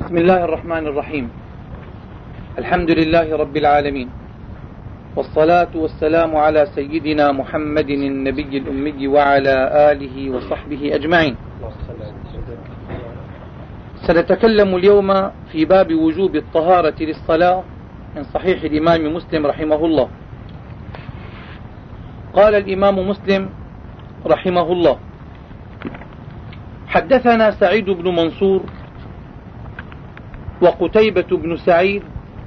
بسم الله الرحمن الرحيم. الحمد لله رب العالمين، والصلاة والسلام على سيدنا محمد النبي الأمي وعلى آله وصحبه أجمعين. سنتكلم اليوم في باب وجوب الطهارة للصلاة من صحيح الإمام مسلم رحمه الله. قال الإمام مسلم رحمه الله: حدثنا سعيد بن منصور وقتيبة بن سعيد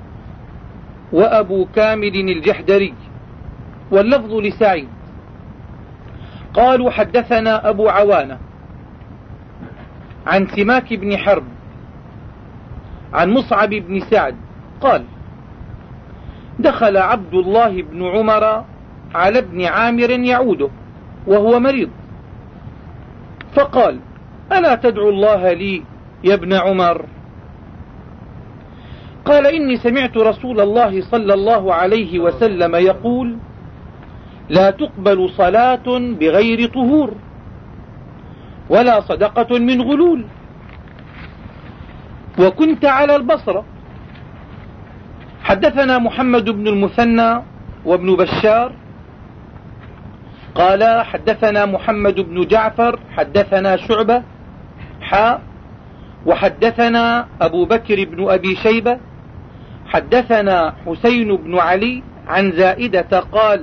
وأبو كامل الجحدري، واللفظ لسعيد. قالوا: حدثنا أبو عوانة عن سماك بن حرب عن مصعب بن سعد قال: دخل عبد الله بن عمر على ابن عامر يعوده وهو مريض، فقال: ألا تدعو الله لي يا ابن عمر؟ قال: إني سمعت رسول الله صلى الله عليه وسلم يقول: لا تقبل صلاة بغير طهور ولا صدقة من غلول، وكنت على البصرة. حدثنا محمد بن المثنى وابن بشار قال: حدثنا محمد بن جعفر حدثنا شعبة وحدثنا أبو بكر بن أبي شيبة حدثنا حسين بن علي عن زائدة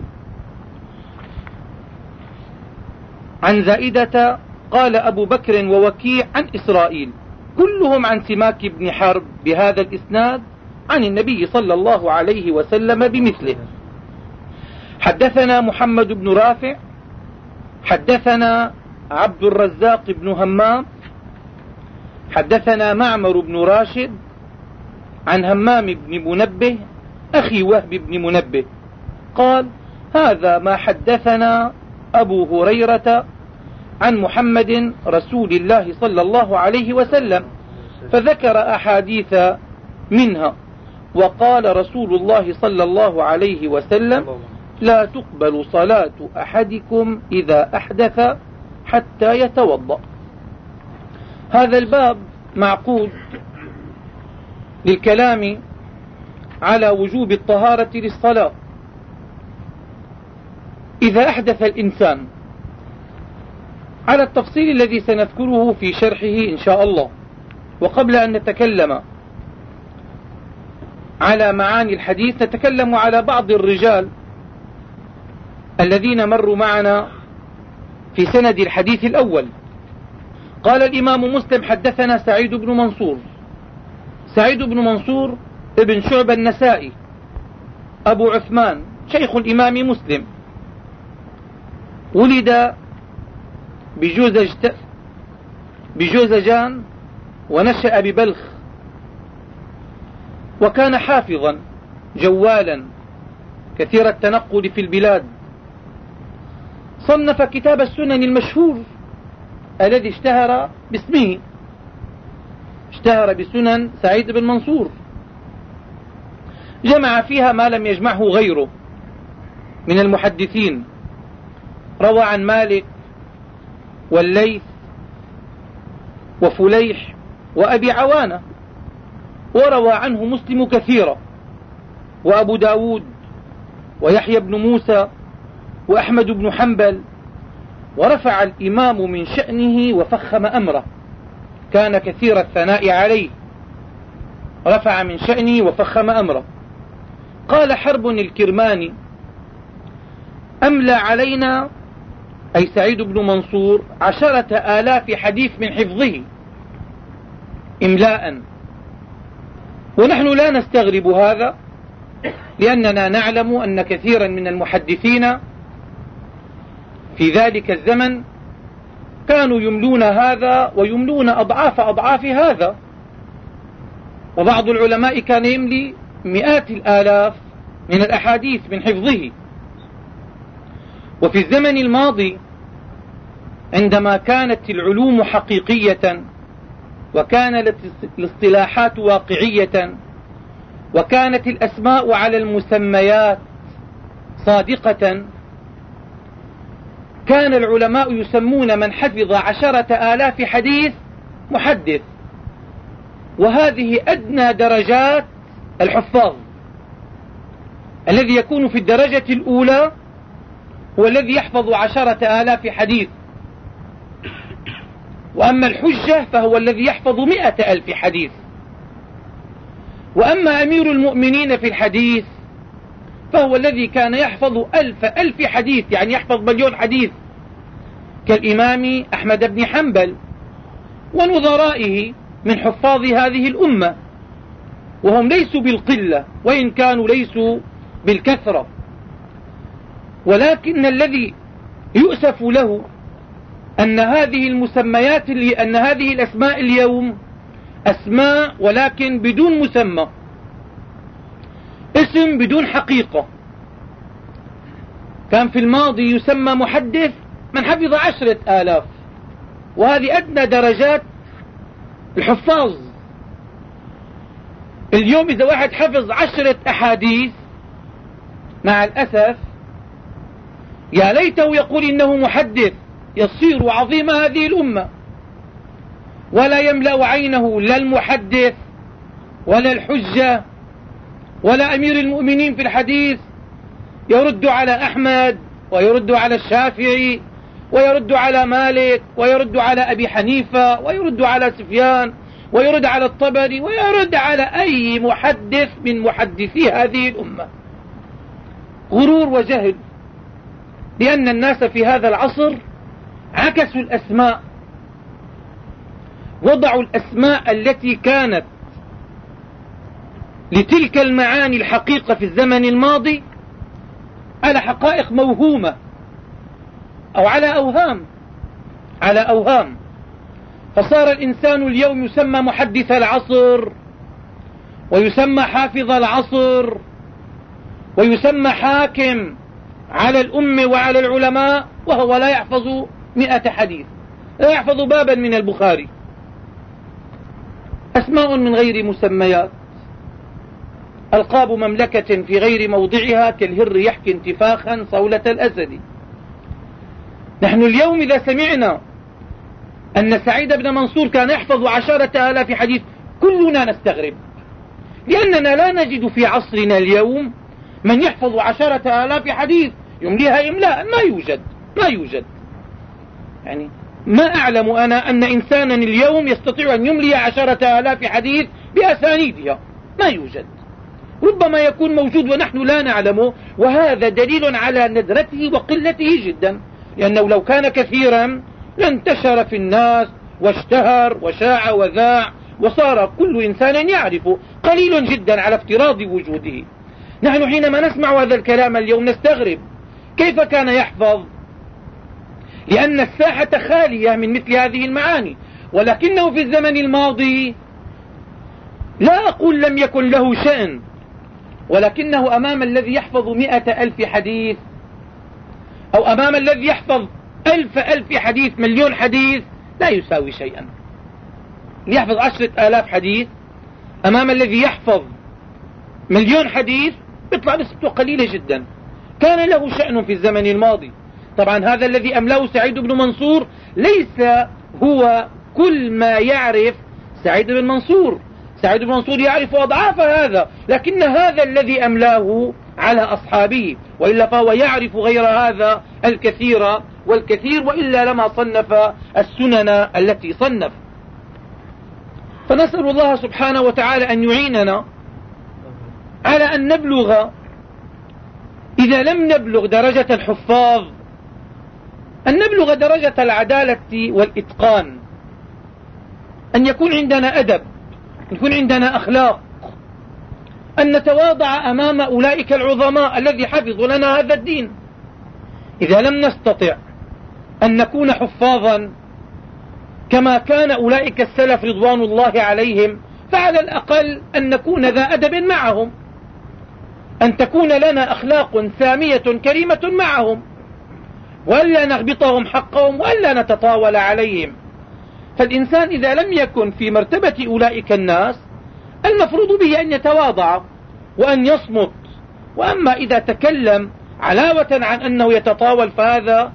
قال أبو بكر ووكيع عن إسرائيل، كلهم عن سماك بن حرب بهذا الإسناد عن النبي صلى الله عليه وسلم بمثله. حدثنا محمد بن رافع حدثنا عبد الرزاق بن همام حدثنا معمر بن راشد عن همام بن منبه أخي وهب بن منبه قال: هذا ما حدثنا أبو هريرة عن محمد رسول الله صلى الله عليه وسلم، فذكر أحاديث منها، وقال رسول الله صلى الله عليه وسلم: لا تقبل صلاة أحدكم إذا أحدث حتى يتوضأ. هذا الباب معقود للكلام على وجوب الطهارة للصلاة إذا أحدث الإنسان، على التفصيل الذي سنذكره في شرحه إن شاء الله. وقبل أن نتكلم على معاني الحديث، نتكلم على بعض الرجال الذين مروا معنا في سند الحديث الأول. قال الإمام مسلم: حدثنا سعيد بن منصور. سعيد بن منصور ابن شعبة النسائي أبو عثمان شيخ الإمام مسلم، ولد بجوزجان ونشأ ببلخ، وكان حافظا جوالا كثير التنقل في البلاد. صنف كتاب السنن المشهور الذي اشتهر باسمه، اشتهر بسنن سعيد بن منصور، جمع فيها ما لم يجمعه غيره من المحدثين. روى عن مالك والليث وفليح وأبي عوانة، وروى عنه مسلم كثيرا، وأبو داود ويحيى بن موسى وأحمد بن حنبل. ورفع الإمام من شأنه وفخم أمره، كان كثير الثناء عليه، رفع من شأنه وفخم أمره. قال حرب الكرماني: أملى علينا، أي سعيد بن منصور، 10,000 حديث من حفظه إملاء، ونحن لا نستغرب هذا، لأننا نعلم أن كثيرا من المحدثين في ذلك الزمن كانوا يملون هذا ويملون أضعاف هذا، وبعض العلماء كان يملي 100,000 من الأحاديث من حفظه. وفي الزمن الماضي عندما كانت العلوم حقيقية، وكانت الاصطلاحات واقعية، وكانت الأسماء على المسميات صادقة، كان العلماء يسمون من حفظ 10,000 حديث محدث، وهذه أدنى درجات الحفاظ. الذي يكون في الدرجة الأولى هو الذي يحفظ 10,000 حديث، وأما الحجة فهو الذي يحفظ 100,000 حديث. وأما أمير المؤمنين في الحديث فهو الذي كان يحفظ 1000 حديث، يعني يحفظ 1,000,000 حديث، كالإمام أحمد بن حنبل ونظرائه من حفاظ هذه الأمة، وهم ليسوا بالقلة وإن كانوا ليسوا بالكثرة. ولكن الذي يؤسف له أن هذه المسميات أن هذه الأسماء اليوم أسماء ولكن بدون مسمى، اسم بدون حقيقة. كان في الماضي يسمى محدث من حفظ 10,000، وهذه أدنى درجات الحفاظ. اليوم إذا واحد حفظ 10 أحاديث مع الأسف يا ليته يقول إنه محدث، يصير عظيم هذه الأمة، ولا يملأ عينه لا المحدث ولا الحجة ولا أمير المؤمنين في الحديث. يرد على أحمد ويرد على الشافعي ويرد على مالك ويرد على أبي حنيفة ويرد على سفيان ويرد على الطبري ويرد على أي محدث من محدثي هذه الأمة. غرور وجهل، لأن الناس في هذا العصر عكسوا الأسماء، وضعوا الأسماء التي كانت لتلك المعاني الحقيقة في الزمن الماضي على حقائق موهومة أو على أوهام. فصار الإنسان اليوم يسمى محدث العصر، ويسمى حافظ العصر، ويسمى حاكم على الأمة وعلى العلماء، وهو لا يحفظ 100 حديث، لا يحفظ بابا من البخاري. أسماء من غير مسميات، ألقاب مملكة في غير موضعها، كالهر يحكي انتفاخا صولة الأسد. نحن اليوم إذا سمعنا أن سعيد بن منصور كان يحفظ 10,000 حديث كلنا نستغرب، لأننا لا نجد في عصرنا اليوم من يحفظ 10,000 حديث يمليها إملاء. ما يوجد. يعني ما أعلم أنا أن إنسانا اليوم يستطيع أن يملي 10,000 حديث بأسانيدها، ما يوجد. ربما يكون موجود ونحن لا نعلمه، وهذا دليل على ندرته وقلته جدا، لأنه لو كان كثيرا لانتشر في الناس واشتهر وشاع وذاع، وصار كل إنسان يعرفه، قليل جدا على افتراض وجوده. نحن حينما نسمع هذا الكلام اليوم نستغرب كيف كان يحفظ، لأن الساحة خالية من مثل هذه المعاني. ولكنه في الزمن الماضي لا أقول لم يكن له شأن، ولكنه أمام الذي يحفظ 100,000 حديث، أو أمام الذي يحفظ 1000 حديث، 1,000,000 حديث، لا يساوي شيئا. اللي يحفظ 10,000 حديث أمام الذي يحفظ 1,000,000 حديث بيطلع نسبته قليلة جدا. كان له شأن في الزمن الماضي. طبعا هذا الذي أملاه سعيد بن منصور ليس هو كل ما يعرف سعيد بن منصور. سعيد بن منصور يعرف أضعاف هذا، لكن هذا الذي أملاه على أصحابه، وإلا فهو يعرف غير هذا الكثير والكثير، وإلا لما صنف السنن التي صنف. فنسأل الله سبحانه وتعالى أن يعيننا على أن نبلغ، إذا لم نبلغ درجة الحفاظ، أن نبلغ درجة العدالة والإتقان، أن يكون عندنا أدب، أن يكون عندنا أخلاق، أن نتواضع أمام أولئك العظماء الذي حفظوا لنا هذا الدين. إذا لم نستطع أن نكون حفاظا كما كان أولئك السلف رضوان الله عليهم، فعلى الأقل أن نكون ذا أدب معهم، أن تكون لنا أخلاق سامية كريمة معهم، وألا نغبطهم حقهم وألا نتطاول عليهم. فالإنسان إذا لم يكن في مرتبة أولئك الناس المفروض به أن يتواضع وأن يصمت. وأما إذا تكلم علاوة عن أنه يتطاول فهذا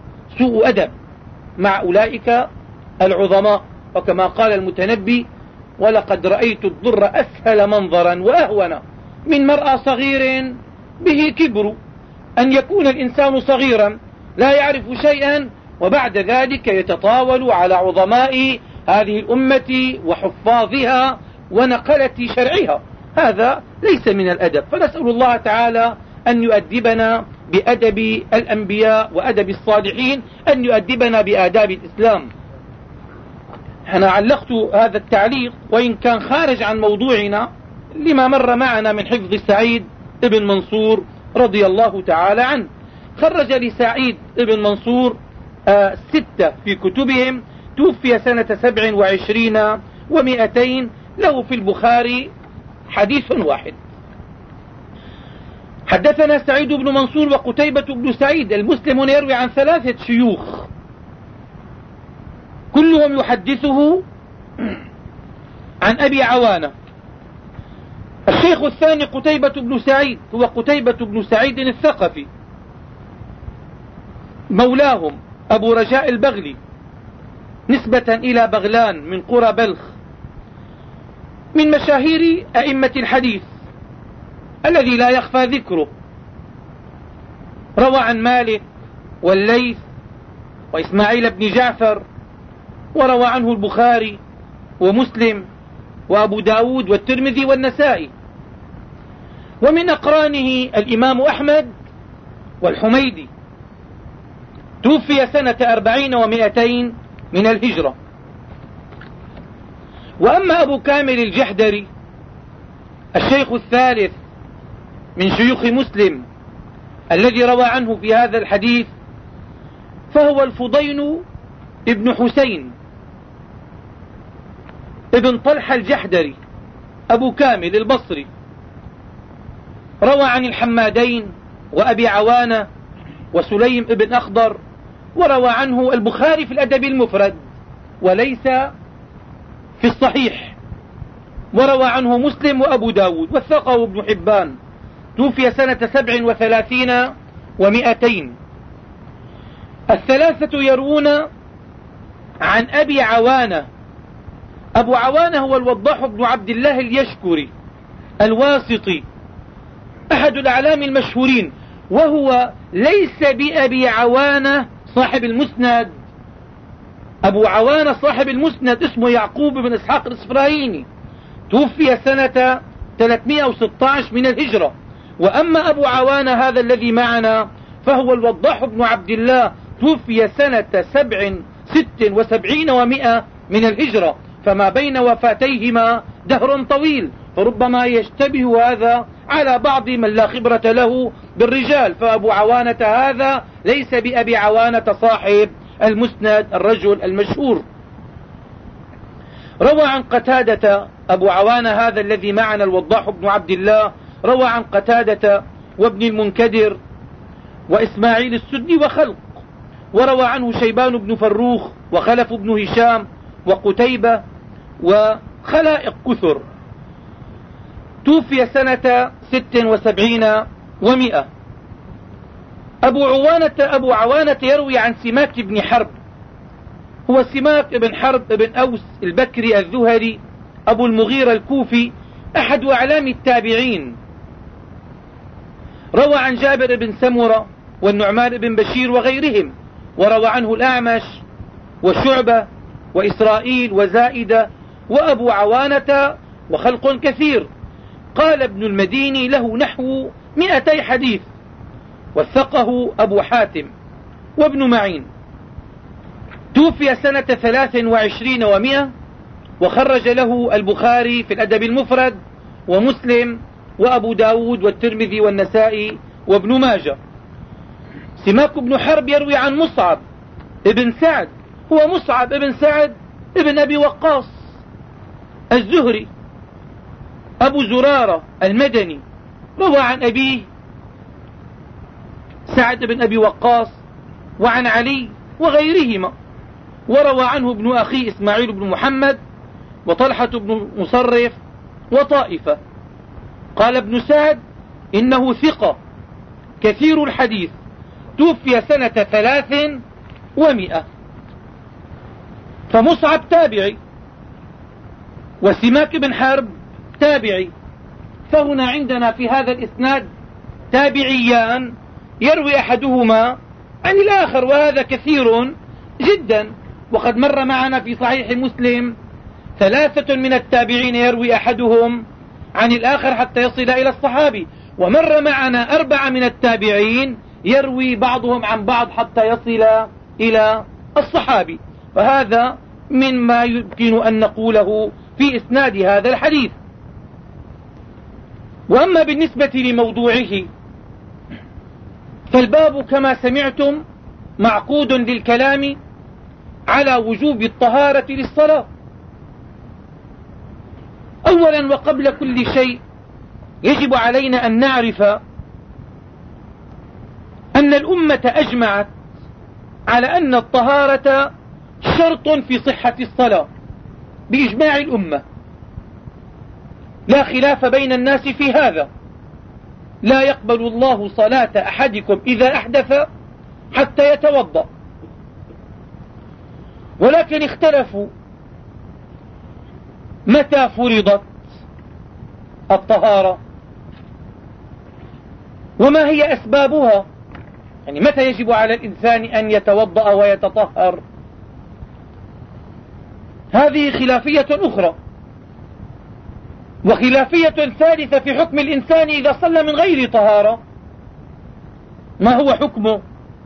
سوء أدب مع أولئك العظماء. وكما قال المتنبي: ولقد رأيت الضر أسهل منظرا وأهون من مرأى صغير به كبر، أن يكون الإنسان صغيرا لا يعرف شيئا وبعد ذلك يتطاول على عظماء هذه الأمة وحفاظها ونقلة شرعها، هذا ليس من الأدب. فنسأل الله تعالى أن يؤدبنا بأدب الأنبياء وأدب الصالحين، أن يؤدبنا بآداب الإسلام. أنا علقت هذا التعليق وإن كان خارج عن موضوعنا لما مر معنا من حفظ سعيد ابن منصور رضي الله تعالى عنه. خرج لسعيد ابن منصور 6 في كتبهم، توفي سنة 27 و200، له في البخاري حديث واحد. حدثنا سعيد بن منصور وقتيبة بن سعيد. المسلم يروي عن 3 شيوخ كلهم يحدثه عن أبي عوانة. الشيخ الثاني قتيبة بن سعيد، هو قتيبة بن سعيد الثقفي مولاهم أبو رجاء البغلي، نسبة إلى بغلان من قرى بلخ، من مشاهير أئمة الحديث الذي لا يخفى ذكره. روى عن مالك والليث وإسماعيل بن جعفر، وروى عنه البخاري ومسلم وأبو داود والترمذي والنسائي. ومن أقرانه الإمام أحمد والحميدي، توفي سنة 40 و200 من الهجرة. وأما أبو كامل الجحدري الشيخ الثالث من شيوخ مسلم الذي روى عنه في هذا الحديث، فهو الفضيل ابن حسين ابن طلحة الجحدري أبو كامل البصري، روى عن الحمادين وأبي عوانة وسليم ابن أخضر، وروى عنه البخاري في الأدب المفرد وليس في الصحيح، وروى عنه مسلم وأبو داود، وثقه ابن حبان. توفي سنة 37 و200. 3 يروون عن أبي عوانة. أبو عوانة هو الوضاح بن عبد الله اليشكري الواسطي، أحد الأعلام المشهورين، وهو ليس بأبي عوانة صاحب المسند. أبو عوانة صاحب المسند اسمه يعقوب بن إسحاق الإسفرايني، توفي سنة 316 من الهجرة. وأما أبو عوانة هذا الذي معنا فهو الوضاح بن عبد الله، توفي سنة 76 و100 من الهجرة، فما بين وفاتيهما دهر طويل، فربما يشتبه هذا على بعض من لا خبرة له بالرجال. فأبو عوانة هذا ليس بأبي عوانة صاحب المسند الرجل المشهور. روى عن قتادة أبو عوانة هذا الذي معنا الوضاح بن عبد الله، روى عن قتادة وابن المنكدر وإسماعيل السدي وخلق، وروى عنه شيبان بن فروخ وخلف بن هشام وقتيبة وخلائق كثر. توفي سنة 76 و100. أبو عوانة يروي عن سماك بن حرب، هو سماك بن حرب بن أوس البكري الذهري أبو المغيرة الكوفي، أحد أعلام التابعين. روى عن جابر بن سمرة والنعمان بن بشير وغيرهم، وروى عنه الأعمش وشعبة وإسرائيل وزائدة وأبو عوانة وخلق كثير. قال ابن المديني له نحو 200 حديث، وثقه أبو حاتم وابن معين. توفي سنة 23 و100، وخرج له البخاري في الأدب المفرد ومسلم وأبو داود والترمذي والنسائي وابن ماجه. سماك بن حرب يروي عن مصعب ابن سعد، هو مصعب ابن سعد ابن أبي وقاص الزهري أبو زرارة المدني، روى عن أبيه سعد بن أبي وقاص وعن علي وغيرهما، وروى عنه ابن أخيه إسماعيل بن محمد وطلحة بن مصرف وطائفة. قال ابن سعد إنه ثقة كثير الحديث، توفي سنة 300. فمصعب تابعي وسماك بن حرب تابعي. فهنا عندنا في هذا الإسناد تابعيان يروي أحدهما عن الآخر، وهذا كثير جدا. وقد مر معنا في صحيح مسلم 3 من التابعين يروي أحدهم عن الآخر حتى يصل إلى الصحابي، ومر معنا 4 من التابعين يروي بعضهم عن بعض حتى يصل إلى الصحابي. فهذا مما يمكن أن نقوله في إسناد هذا الحديث. وأما بالنسبة لموضوعه فالباب كما سمعتم معقود للكلام على وجوب الطهارة للصلاة. أولا وقبل كل شيء يجب علينا أن نعرف أن الأمة أجمعت على أن الطهارة شرط في صحة الصلاة بإجماع الأمة، لا خلاف بين الناس في هذا. لا يقبل الله صلاة أحدكم إذا أحدث حتى يتوضأ، ولكن اختلفوا متى فرضت الطهارة وما هي أسبابها، يعني متى يجب على الإنسان أن يتوضأ ويتطهر. هذه خلافية أخرى. وخلافية ثالثة في حكم الإنسان إذا صلى من غير طهارة، ما هو حكمه.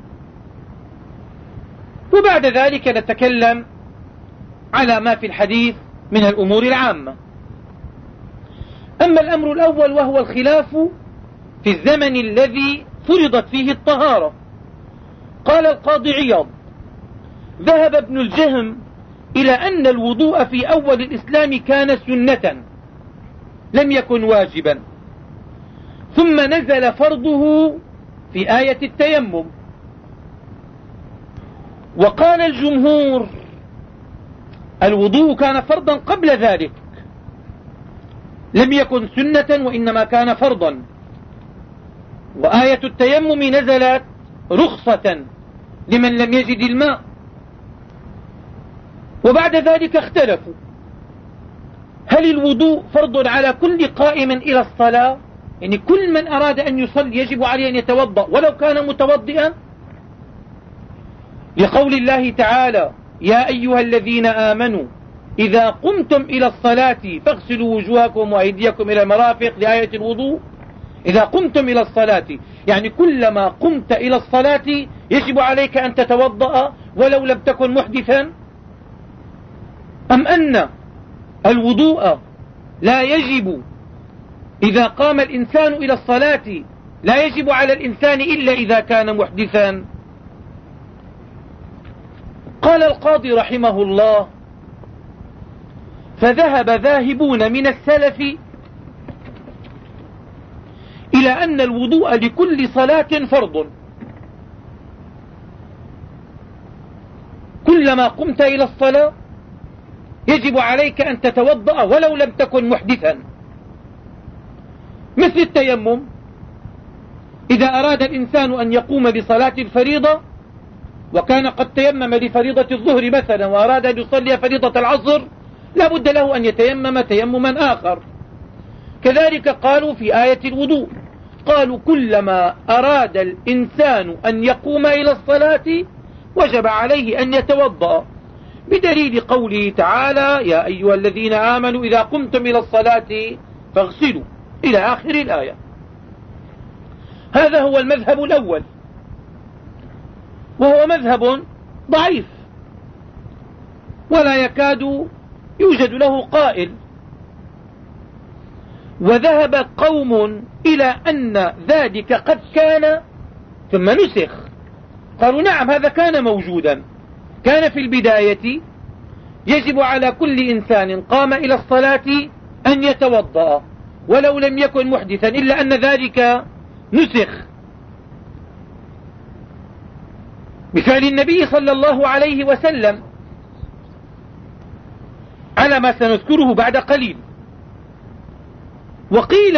وبعد ذلك نتكلم على ما في الحديث من الأمور العامة. أما الأمر الأول وهو الخلاف في الزمن الذي فرضت فيه الطهارة، قال القاضي عياض: ذهب ابن الجهم إلى أن الوضوء في أول الإسلام كان سنة لم يكن واجبا، ثم نزل فرضه في آية التيمم. وقال الجمهور: الوضوء كان فرضا قبل ذلك، لم يكن سنة وإنما كان فرضا، وآية التيمم نزلت رخصة لمن لم يجد الماء. وبعد ذلك اختلفوا: هل الوضوء فرض على كل قائم إلى الصلاة، يعني كل من أراد أن يصلي يجب عليه أن يتوضأ ولو كان متوضئا، لقول الله تعالى: يا أيها الذين آمنوا إذا قمتم إلى الصلاة فاغسلوا وجوهكم وأيديكم إلى المرافق، لآية الوضوء. إذا قمتم إلى الصلاة يعني كلما قمت إلى الصلاة يجب عليك أن تتوضأ ولو لم تكن محدثا، أم أن الوضوء لا يجب إذا قام الإنسان إلى الصلاة، لا يجب على الإنسان إلا إذا كان محدثا. قال القاضي رحمه الله: فذهب ذاهبون من السلف إلى أن الوضوء لكل صلاة فرض، كلما قمت إلى الصلاة يجب عليك أن تتوضأ ولو لم تكن محدثا، مثل التيمم. إذا أراد الإنسان أن يقوم بصلاة الفريضة وكان قد تيمم لفريضة الظهر مثلا وأراد أن يصلي فريضة العصر، لا بد له أن يتيمم تيمما آخر. كذلك قالوا في آية الوضوء، قالوا كلما أراد الإنسان أن يقوم إلى الصلاة وجب عليه أن يتوضأ، بدليل قوله تعالى: يا أيها الذين آمنوا إذا قمتم إلى الصلاة فاغسلوا، إلى آخر الآية. هذا هو المذهب الأول، وهو مذهب ضعيف ولا يكاد يوجد له قائل. وذهب قوم إلى أن ذلك قد كان ثم نسخ. قالوا: نعم، هذا كان موجودا، كان في البداية يجب على كل إنسان قام إلى الصلاة أن يتوضأ ولو لم يكن محدثا، إلا أن ذلك نسخ بفعل النبي صلى الله عليه وسلم على ما سنذكره بعد قليل. وقيل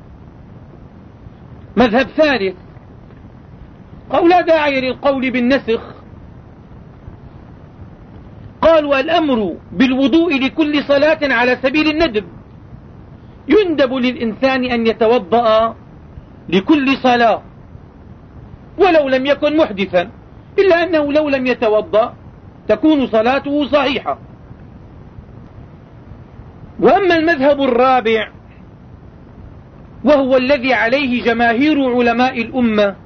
مذهب ثالث، قال: لا داعي للقول بالنسخ. قال قالوا الأمر بالوضوء لكل صلاة على سبيل الندب، يندب للإنسان أن يتوضأ لكل صلاة ولو لم يكن محدثا، إلا أنه لو لم يتوضأ تكون صلاته صحيحة. وأما المذهب الرابع وهو الذي عليه جماهير علماء الأمة،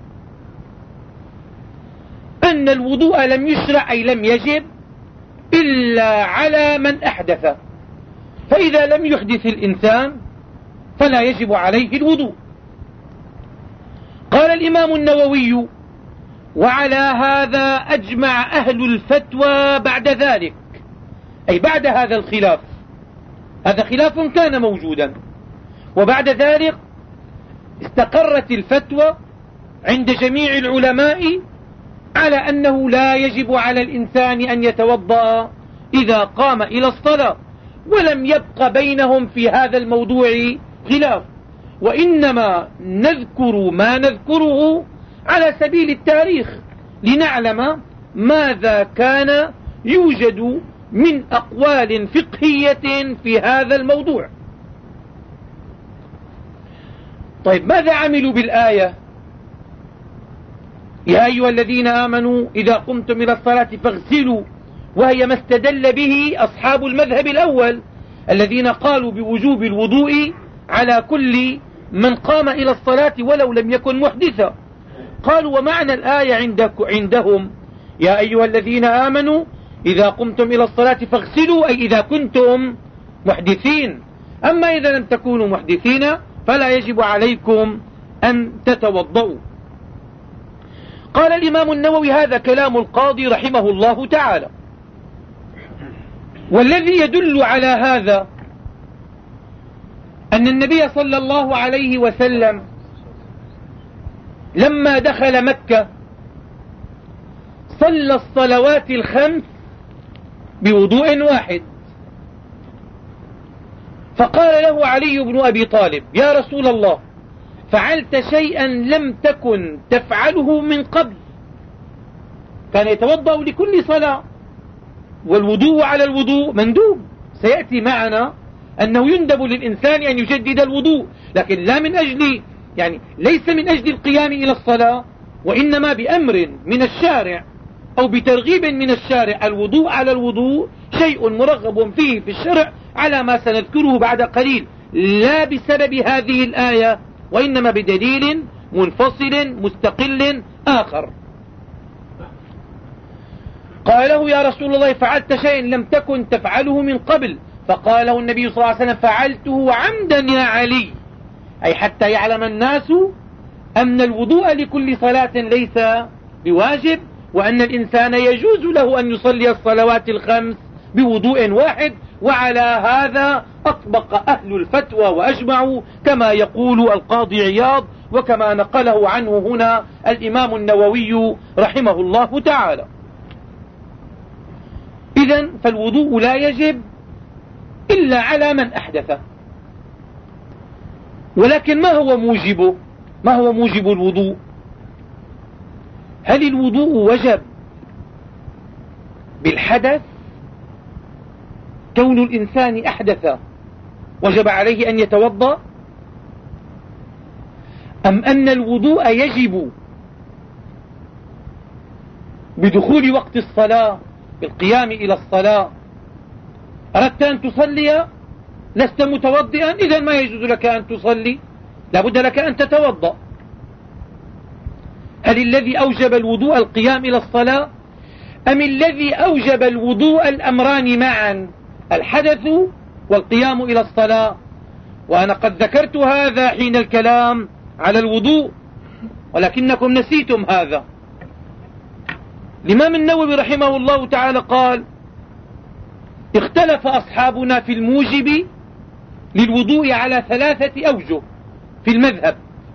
أن الوضوء لم يشرع أي لم يجب إلا على من أحدث، فإذا لم يحدث الإنسان فلا يجب عليه الوضوء. قال الإمام النووي: وعلى هذا أجمع أهل الفتوى بعد ذلك، أي بعد هذا الخلاف. هذا خلاف كان موجودا، وبعد ذلك استقرت الفتوى عند جميع العلماء على أنه لا يجب على الإنسان أن يتوضأ إذا قام إلى الصلاة، ولم يبق بينهم في هذا الموضوع خلاف، وإنما نذكر ما نذكره على سبيل التاريخ لنعلم ماذا كان يوجد من أقوال فقهية في هذا الموضوع. طيب، ماذا عملوا بالآية؟ يا أيها الذين آمنوا إذا قمتم إلى الصلاة فاغسلوا، وهي ما استدل به أصحاب المذهب الأول الذين قالوا بوجوب الوضوء على كل من قام إلى الصلاة ولو لم يكن محدثا. قالوا: ومعنى الآية عندهم يا أيها الذين آمنوا إذا قمتم إلى الصلاة فاغسلوا، أي إذا كنتم محدثين، أما إذا لم تكونوا محدثين فلا يجب عليكم أن تتوضؤوا. قال الإمام النووي: هذا كلام القاضي رحمه الله تعالى. والذي يدل على هذا أن النبي صلى الله عليه وسلم لما دخل مكة صلى الصلوات الخمس بوضوء واحد، فقال له علي بن أبي طالب: يا رسول الله، فعلت شيئا لم تكن تفعله من قبل. كان يتوضأ لكل صلاة، والوضوء على الوضوء مندوب، سيأتي معنا أنه يندب للإنسان أن يجدد الوضوء، لكن لا من أجل ليس من أجل القيام إلى الصلاة، وإنما بأمر من الشارع أو بترغيب من الشارع. الوضوء على الوضوء شيء مرغب فيه في الشرع على ما سنذكره بعد قليل، لا بسبب هذه الآية، وإنما بدليل منفصل مستقل آخر. قال له: يا رسول الله، فعلت شيئا لم تكن تفعله من قبل. فقال له النبي صلى الله عليه وسلم: فعلته عمدا يا علي، أي حتى يعلم الناس أن الوضوء لكل صلاة ليس بواجب، وأن الإنسان يجوز له أن يصلي الصلوات الخمس بوضوء واحد. وعلى هذا أطبق أهل الفتوى وأجمعوا، كما يقول القاضي عياض وكما نقله عنه هنا الإمام النووي رحمه الله تعالى. إذن فالوضوء لا يجب إلا على من أحدث. ولكن ما هو موجبه؟ ما هو موجب الوضوء؟ هل الوضوء وجب بالحدث، كون الإنسان أحدث وجب عليه أن يتوضأ، أم أن الوضوء يجب بدخول وقت الصلاة، بالقيام إلى الصلاة؟ أردت أن تصلي لست متوضئا، إذن ما يجوز لك أن تصلي، لابد لك أن تتوضأ. هل الذي أوجب الوضوء القيام إلى الصلاة، أم الذي أوجب الوضوء الأمران معا، الحدث والقيام إلى الصلاة؟ وأنا قد ذكرت هذا حين الكلام على الوضوء، ولكنكم نسيتم هذا. الإمام النووي رحمه الله تعالى قال: اختلف أصحابنا في الموجب للوضوء على 3 أوجه في المذهب.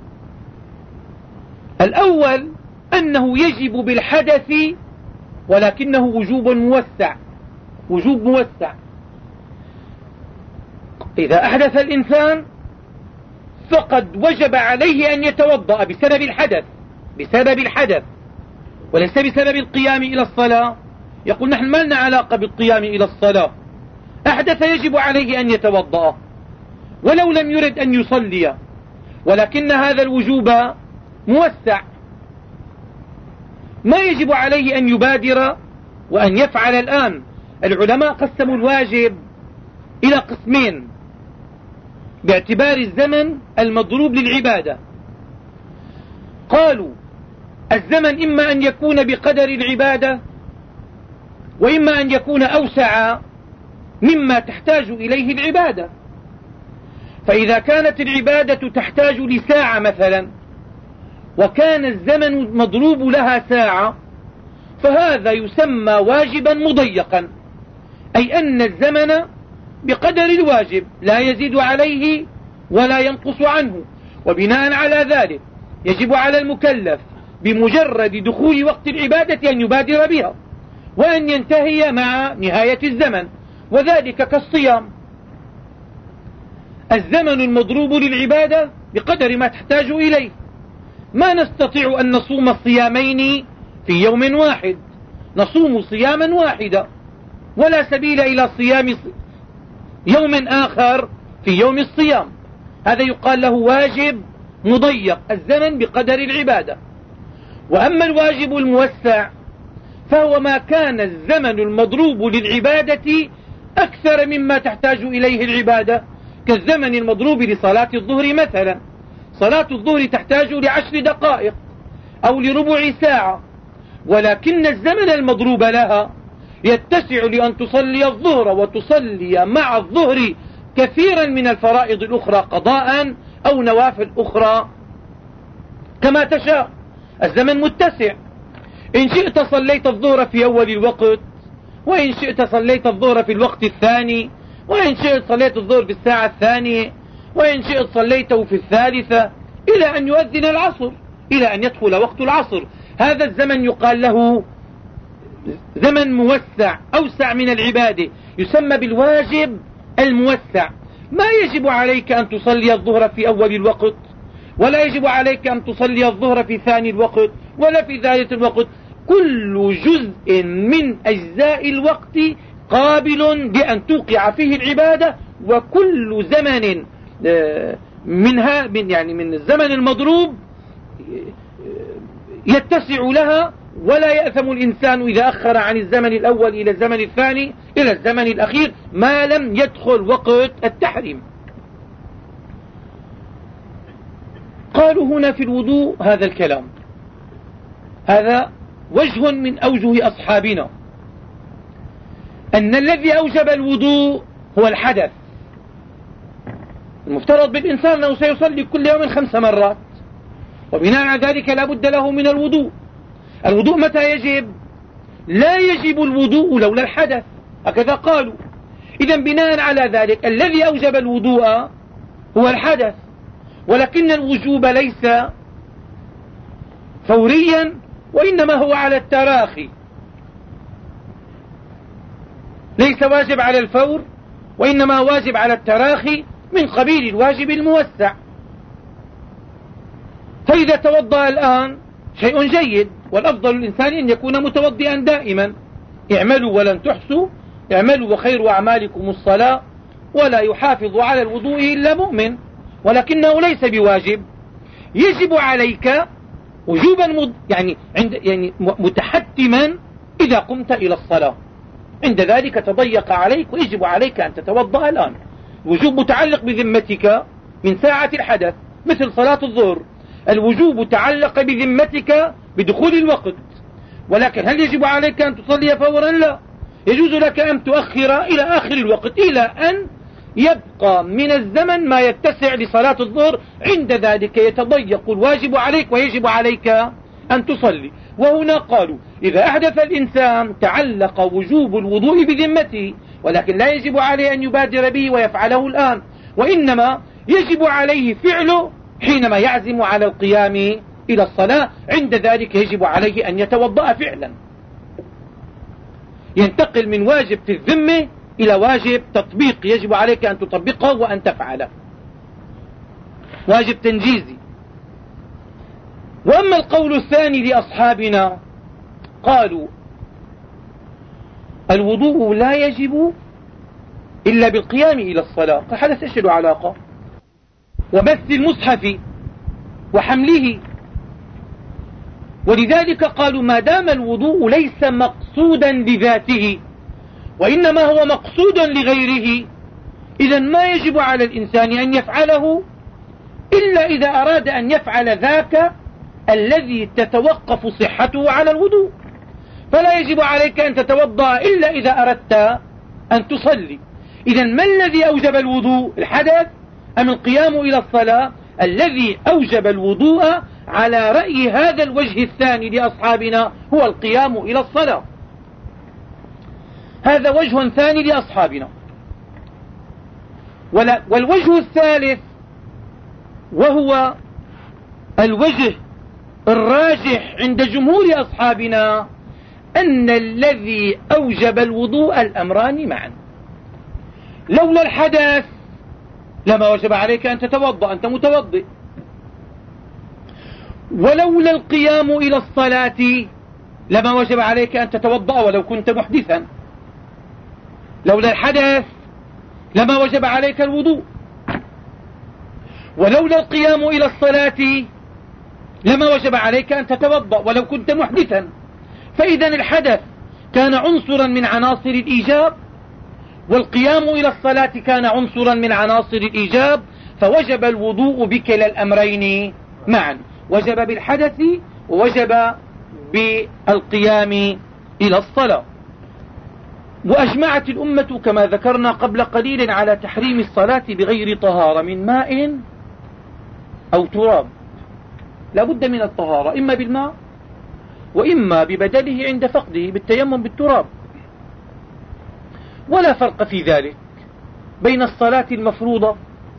الأول أنه يجب بالحدث، ولكنه وجوب موسع، وجوب موسع. إذا أحدث الإنسان فقد وجب عليه أن يتوضأ بسبب الحدث، بسبب الحدث، وليس بسبب القيام إلى الصلاة. يقول نحن ما لنا علاقة بالقيام إلى الصلاة، أحدث يجب عليه أن يتوضأ ولو لم يرد أن يصلي، ولكن هذا الوجوب موسع، ما يجب عليه أن يبادر وأن يفعل الآن. العلماء قسموا الواجب إلى قسمين باعتبار الزمن المضروب للعبادة. قالوا الزمن إما أن يكون بقدر العبادة، وإما أن يكون أوسع مما تحتاج إليه العبادة. فإذا كانت العبادة تحتاج لساعة مثلا، وكان الزمن مضروب لها ساعة، فهذا يسمى واجبا مضيقا، أي أن الزمن بقدر الواجب لا يزيد عليه ولا ينقص عنه. وبناء على ذلك يجب على المكلف بمجرد دخول وقت العبادة أن يبادر بها وأن ينتهي مع نهاية الزمن، وذلك كالصيام. الزمن المضروب للعبادة بقدر ما تحتاج إليه، ما نستطيع أن نصوم الصيامين في يوم واحد، نصوم صياما واحدا، ولا سبيل إلى صيام يوم آخر في يوم الصيام. هذا يقال له واجب مضيق، الزمن بقدر العبادة. وأما الواجب الموسع فهو ما كان الزمن المضروب للعبادة أكثر مما تحتاج إليه العبادة، كالزمن المضروب لصلاة الظهر مثلا. صلاة الظهر تحتاج ل10 دقائق أو لربع ساعة، ولكن الزمن المضروب لها يتسع لأن تصلي الظهر وتصلي مع الظهر كثيرا من الفرائض الأخرى قضاء أو نوافل أخرى كما تشاء. الزمن متسع، إن شئت صليت الظهر في أول الوقت، وإن شئت صليت الظهر في الوقت الثاني، وإن شئت صليت الظهر في الساعة الثانية، وإن شئت صليته في الثالثة، إلى أن يؤذن العصر، إلى أن يدخل وقت العصر. هذا الزمن يقال له زمن موسع، أوسع من العبادة، يسمى بالواجب الموسع. ما يجب عليك أن تصلي الظهر في أول الوقت، ولا يجب عليك أن تصلي الظهر في ثاني الوقت ولا في ثالث الوقت. كل جزء من أجزاء الوقت قابل بأن توقع فيه العبادة، وكل زمن من الزمن المضروب يتسع لها، ولا يأثم الإنسان إذا أخر عن الزمن الأول إلى الزمن الثاني إلى الزمن الأخير ما لم يدخل وقت التحريم. قالوا هنا في الوضوء هذا الكلام، هذا وجه من أوجه أصحابنا، أن الذي أوجب الوضوء هو الحدث. المفترض بالإنسان أنه سيصلي كل يوم 5 مرات، وبناء على ذلك لا بد له من الوضوء. الوضوء متى يجب؟ لا يجب الوضوء لولا الحدث، هكذا قالوا. إذا بناء على ذلك الذي أوجب الوضوء هو الحدث، ولكن الوجوب ليس فوريا، وإنما هو على التراخي، ليس واجب على الفور، وإنما واجب على التراخي من قبيل الواجب الموسع. فإذا توضأ الآن شيء جيد، والأفضل للإنسان أن يكون متوضئا دائما. اعملوا ولن تحسوا، اعملوا وخير أعمالكم الصلاة، ولا يحافظ على الوضوء إلا مؤمن، ولكنه ليس بواجب. يجب عليك وجوبا متحتما إذا قمت إلى الصلاة، عند ذلك تضيق عليك ويجب عليك أن تتوضأ الآن. الوجوب متعلق بذمتك من ساعة الحدث، مثل صلاة الظهر، الوجوب تعلق بذمتك بدخول الوقت. ولكن هل يجب عليك أن تصلي فورا؟ لا، يجوز لك أن تؤخر إلى آخر الوقت، إلى أن يبقى من الزمن ما يتسع لصلاة الظهر، عند ذلك يتضيق الواجب عليك ويجب عليك أن تصلي. وهنا قالوا إذا أحدث الإنسان تعلق وجوب الوضوء بذمته، ولكن لا يجب عليه أن يبادر به ويفعله الآن، وإنما يجب عليه فعله حينما يعزم على القيام إلى الصلاة، عند ذلك يجب عليه أن يتوضأ فعلا، ينتقل من واجب في الذمة إلى واجب تطبيق، يجب عليك أن تطبقه وأن تفعله، واجب تنجيزي. وأما القول الثاني لأصحابنا، قالوا الوضوء لا يجب إلا بالقيام إلى الصلاة، فحدث إيش له علاقة؟ ومس المصحف وحمله. ولذلك قالوا ما دام الوضوء ليس مقصودا لذاته وإنما هو مقصود لغيره، إذن ما يجب على الإنسان أن يفعله إلا إذا أراد أن يفعل ذاك الذي تتوقف صحته على الوضوء. فلا يجب عليك أن تتوضأ إلا إذا أردت أن تصلي. إذن ما الذي أوجب الوضوء؟ الحدث أم القيام إلى الصلاة؟ الذي أوجب الوضوء على رأي هذا الوجه الثاني لأصحابنا هو القيام إلى الصلاة. هذا وجه ثاني لأصحابنا. والوجه الثالث وهو الوجه الراجح عند جمهور أصحابنا أن الذي أوجب الوضوء الأمران معا. لولا الحدث لما وجب عليك أن تتوضأ، أنت متوضئ. ولولا القيام إلى الصلاة لما وجب عليك أن تتوضأ ولو كنت محدثا. لولا الحدث لما وجب عليك الوضوء. ولولا القيام إلى الصلاة لما وجب عليك أن تتوضأ ولو كنت محدثا. فإذا الحدث كان عنصرا من عناصر الإيجاب، والقيام إلى الصلاة كان عنصرا من عناصر الإيجاب، فوجب الوضوء بكلا الأمرين معا، وجب بالحدث ووجب بالقيام إلى الصلاة. وأجمعت الأمة كما ذكرنا قبل قليل على تحريم الصلاة بغير طهارة من ماء أو تراب. لا بد من الطهارة إما بالماء وإما ببدله عند فقده بالتيمم بالتراب. ولا فرق في ذلك بين الصلاة المفروضة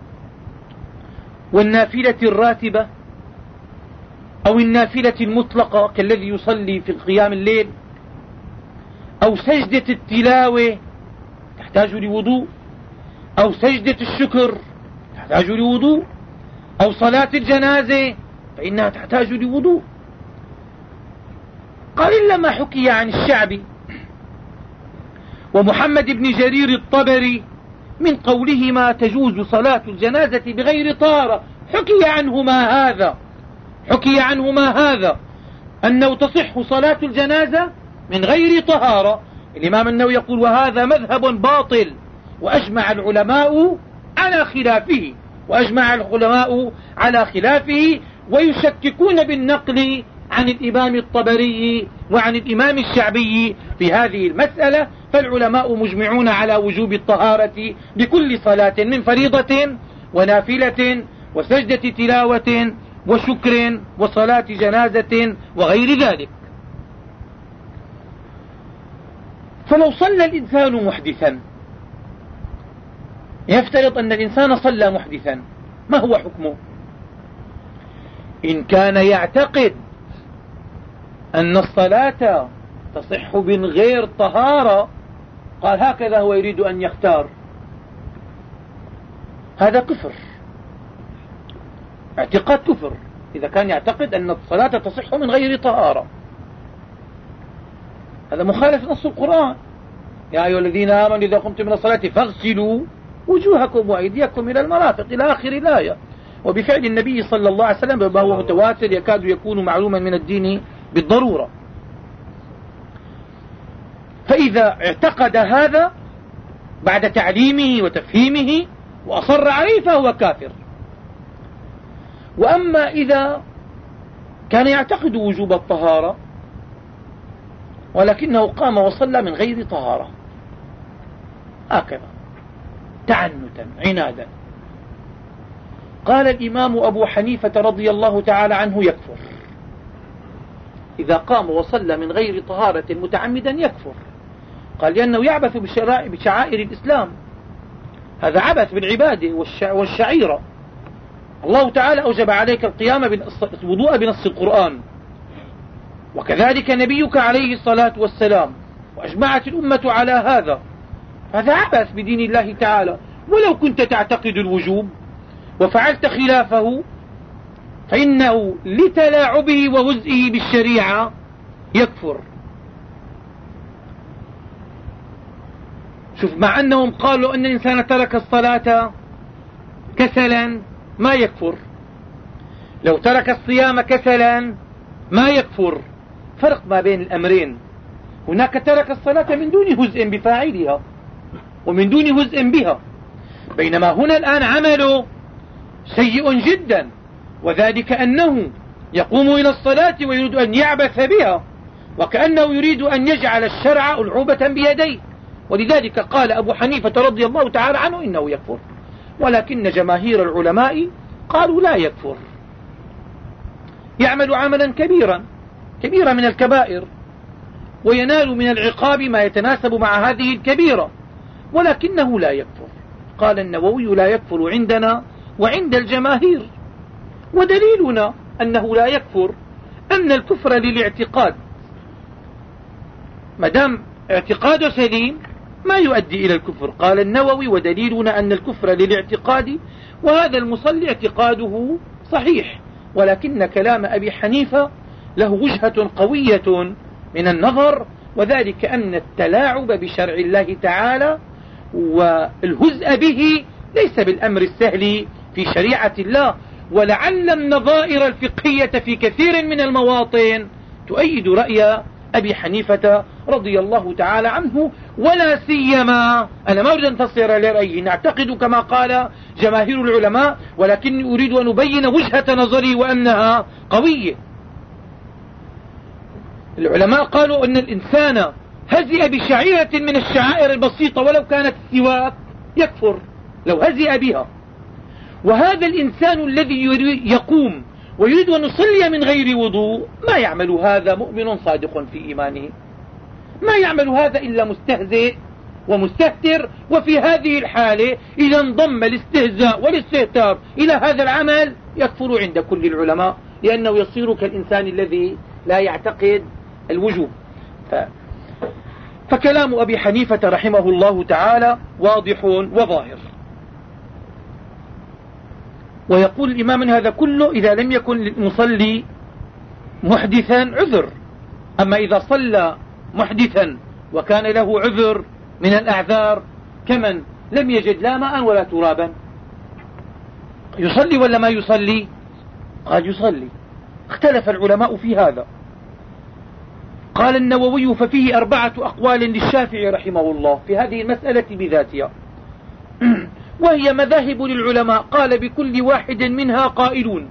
والنافلة الراتبة أو النافلة المطلقة كالذي يصلي في قيام الليل، أو سجدة التلاوة تحتاج لوضوء، أو سجدة الشكر تحتاج لوضوء، أو صلاة الجنازة فإنها تحتاج لوضوء. قال إلا ما حكي عن الشعبي ومحمد بن جرير الطبري من قولهما تجوز صلاة الجنازة بغير طهارة. حكي عنهما هذا أنه تصح صلاة الجنازة من غير طهارة. الإمام النووي يقول وهذا مذهب باطل، وأجمع العلماء على خلافه، ويشككون بالنقل عن الإمام الطبري وعن الإمام الشعبي في هذه المسألة. فالعلماء مجمعون على وجوب الطهارة بكل صلاة من فريضة ونافلة وسجدة تلاوة وشكر وصلاة جنازة وغير ذلك. فلو صلى الإنسان محدثا، يفترض أن الإنسان صلى محدثا، ما هو حكمه؟ إن كان يعتقد أن الصلاة تصح من غير طهارة، قال هكذا هو يريد أن يختار، هذا كفر، اعتقاد كفر. إذا كان يعتقد أن الصلاة تصح من غير طهارة، هذا مخالف نص القرآن. يا أيها الذين آمنوا إذا قمتم من الصلاة فاغسلوا وجوهكم وأيديكم إلى المرافق إلى آخر الآية. وبفعل النبي صلى الله عليه وسلم بما هو متواتر يكاد يكون معلوما من الدين بالضرورة. فإذا اعتقد هذا بعد تعليمه وتفهيمه وأصر عليه فهو كافر. وأما إذا كان يعتقد وجوب الطهارة ولكنه قام وصلى من غير طهارة هكذا تعنتا عنادا، قال الإمام أبو حنيفة رضي الله تعالى عنه يكفر. إذا قام وصلى من غير طهارة متعمدا يكفر، قال لأنه يعبث بشعائر الإسلام، هذا عبث بالعبادة والشعيرة. الله تعالى أوجب عليك الوضوء بنص القرآن، وكذلك نبيك عليه الصلاة والسلام، وأجمعت الأمة على هذا. هذا عبث بدين الله تعالى. ولو كنت تعتقد الوجوب وفعلت خلافه فإنه لتلاعبه وهزئه بالشريعة يكفر. شوف، مع أنهم قالوا أن الإنسان ترك الصلاة كسلا ما يكفر، لو ترك الصيام كسلا ما يكفر. فرق ما بين الأمرين. هناك ترك الصلاة من دون هزء بفاعلها ومن دون هزء بها، بينما هنا الآن عمله سيء جدا، وذلك أنه يقوم إلى الصلاة ويريد أن يعبث بها، وكأنه يريد أن يجعل الشرع ألعوبة بيديه. ولذلك قال أبو حنيفة رضي الله تعالى عنه إنه يكفر، ولكن جماهير العلماء قالوا لا يكفر، يعمل عملا كبيرا من الكبائر، وينال من العقاب ما يتناسب مع هذه الكبيرة، ولكنه لا يكفر. قال النووي لا يكفر عندنا وعند الجماهير، ودليلنا أنه لا يكفر أن الكفر للاعتقاد، مدام اعتقاد سليم ما يؤدي إلى الكفر. قال النووي ودليلنا أن الكفر للاعتقاد، وهذا المصلي اعتقاده صحيح، ولكن كلام أبي حنيفة له وجهة قوية من النظر، وذلك أن التلاعب بشرع الله تعالى والهزء به ليس بالأمر السهل في شريعة الله، ولعل النظائر الفقهية في كثير من المواطن تؤيد رأي أبي حنيفة رضي الله تعالى عنه. ولا سيما أنا ما أريد أن تصير لرأيه، نعتقد كما قال جماهير العلماء، ولكن أريد أن أبين وجهة نظري وأنها قوية. العلماء قالوا أن الإنسان هزئ بشعيرة من الشعائر البسيطة ولو كانت السواك يكفر لو هزئ بها، وهذا الإنسان الذي يقوم ويريد أن يصلي من غير وضوء ما يعمل هذا مؤمن صادق في إيمانه، ما يعمل هذا إلا مستهزئ ومستهتر. وفي هذه الحالة إذا انضم الاستهزاء والاستهتار إلى هذا العمل يكفر عند كل العلماء، لأنه يصير كالإنسان الذي لا يعتقد الوجوب. فكلام أبي حنيفة رحمه الله تعالى واضح وظاهر. ويقول الإمام أن هذا كله إذا لم يكن المصلي محدثا عذر، أما إذا صلى محدثا وكان له عذر من الأعذار كمن لم يجد لا ماء ولا ترابا، يصلي ولا ما يصلي؟ قال يصلي. اختلف العلماء في هذا. قال النووي ففيه 4 أقوال للشافعي رحمه الله في هذه المسألة بذاتها، وهي مذاهب للعلماء. قال بكل واحد منها قائلون.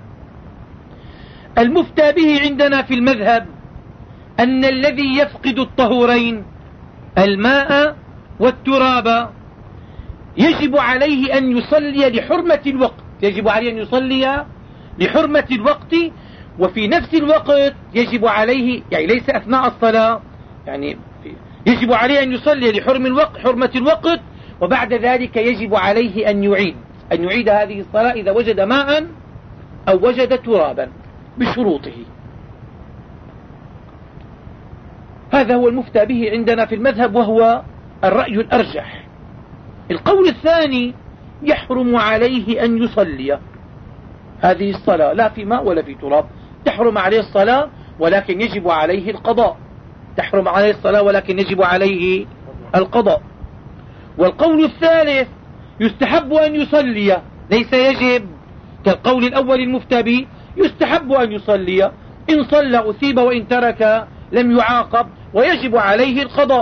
المفتى به عندنا في المذهب أن الذي يفقد الطهورين الماء والتراب يجب عليه أن يصلي لحرمة الوقت، يجب عليه أن يصلي لحرمة الوقت، وفي نفس الوقت يجب عليه، يعني ليس أثناء الصلاة، يعني يجب عليه أن يصلي لحرمة الوقت، وبعد ذلك يجب عليه أن يعيد هذه الصلاة إذا وجد ماء أو وجد ترابا بشروطه. هذا هو المفتى به عندنا في المذهب، وهو الرأي الأرجح. القول الثاني يحرم عليه أن يصلي هذه الصلاة لا في ماء ولا في تراب، تحرم عليه الصلاة ولكن يجب عليه القضاء، تحرم عليه الصلاة ولكن يجب عليه القضاء. والقول الثالث يستحب أن يصلي ليس يجب، كالقول الأول المفتى به، يستحب أن يصلي، إن صلى أثيب وإن ترك لم يعاقب ويجب عليه القضاء.